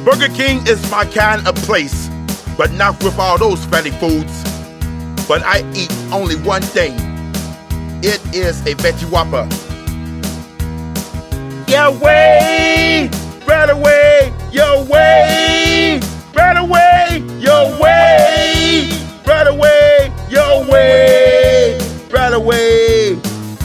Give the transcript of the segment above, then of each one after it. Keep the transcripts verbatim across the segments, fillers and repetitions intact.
Burger King is my kind of place, but not with all those fatty foods. But I eat only one thing. It is a veggie Whopper. Your way, right away, your way, right away, your way, right away, your way, right away.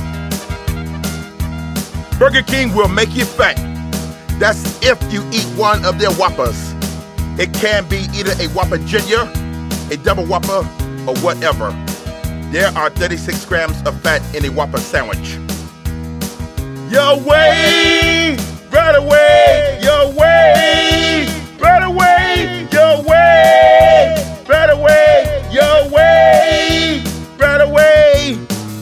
Burger King will make you fat. That's if you eat one of their Whoppers. It can be either a Whopper Junior, a Double Whopper, or whatever. There are thirty-six grams of fat in a Whopper sandwich. Your way, right away, your way, right away, your way, right away, your way, right away.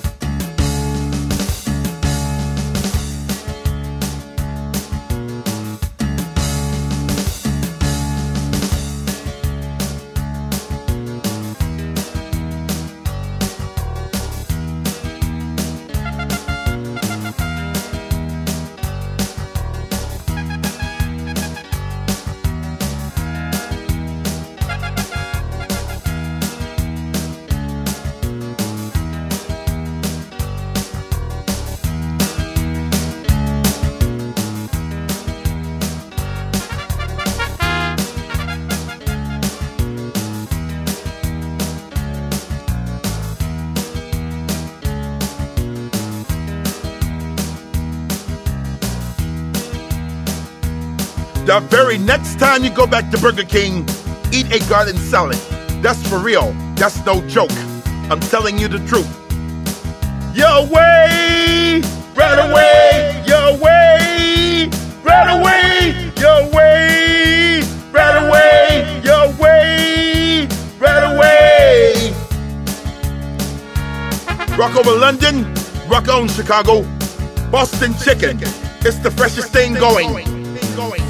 The very next time you go back to Burger King, eat a garden salad. That's for real. That's no joke. I'm telling you the truth. Your way, right away, your way, right away, your way, right away, your way, right away. Rock over London, rock on Chicago, Boston chicken. It's the freshest thing going.